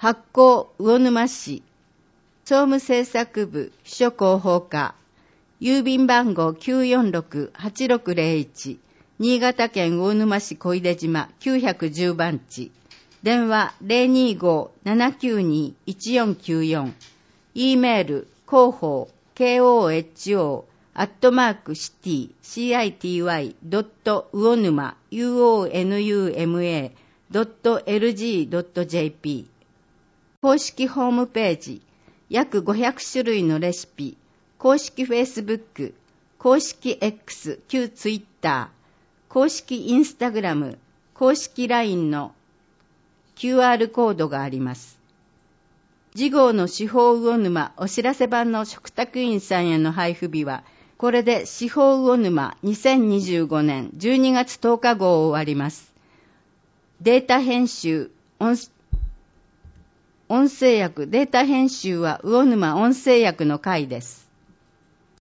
発行魚沼市、総務政策部秘書広報課、郵便番号 946-8601、新潟県魚沼市小出島910番地、電話 025-792-1494、E メール広報 koho@city.uonuma.lg.jp、 公式ホームページ、約500種類のレシピ、公式 Facebook、公式 X 旧 Twitter、公式 Instagram、公式 LINE の QR コードがあります。次号の司法魚沼お知らせ版の食卓員さんへの配布日は、これで司法魚沼2025年12月10日号を終わります。データ編集、音声訳、データ編集は魚沼音声訳の会です。